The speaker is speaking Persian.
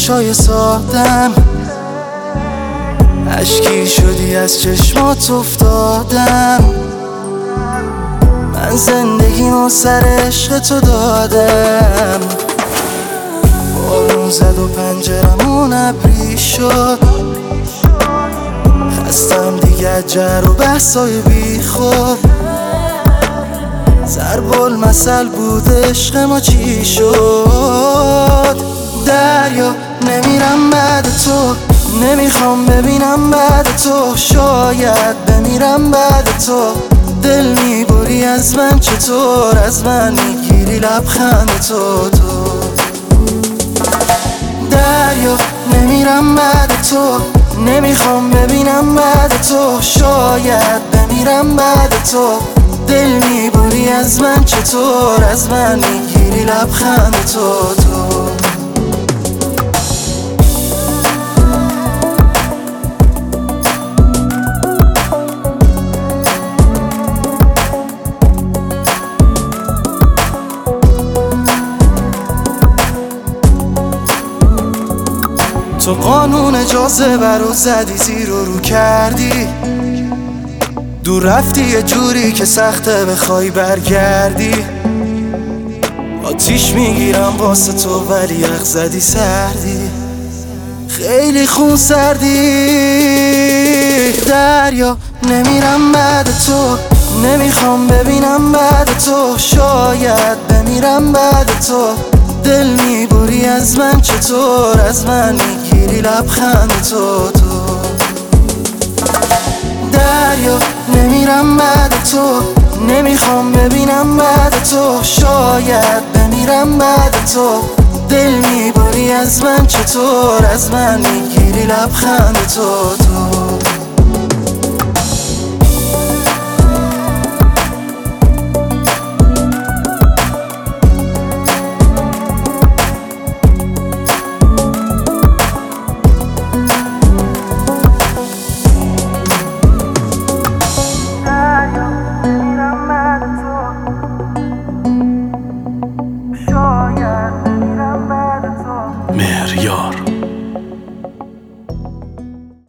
چشای سادم، اشکی شدی از چشمات افتادم. من زندگیمو سر عشق تو دادم. بارون زد و پنجرمون ابری شد، خستم دیگه جر و بحثای بی خود. ضرب المثل بود عشق ما چی شد. دریا نمیرم بعد تو، نمیخوام ببینم بعد تو، شاید بمیرم بعد تو. دل میبری از من چطور، از من میگیری لبخند تو. دریا نمیرم بعد تو، نمیخوام ببینم بعد تو، شاید بمیرم بعد تو. دل میبری از من چطور، از من میگیری لبخند تو. تو قانون جاذبه رو زدی، زیر و رو کردی، دور رفتی یه جوری که سخته بخوای برگردی. آتیش میگیرم واسه تو ولی یخ زدی سردی، خیلی خون سردی. دریا نمیرم بعد تو، نمیخوام ببینم بعد تو، شاید بمیرم بعد تو. دل میبری از من چطور، از من میگیری لبخند تو. دریا نمیرم بعد تو، نمیخوام ببینم بعد تو، شاید بمیرم بعد تو. دل میبری از من چطور، از من میگیری لبخند تو.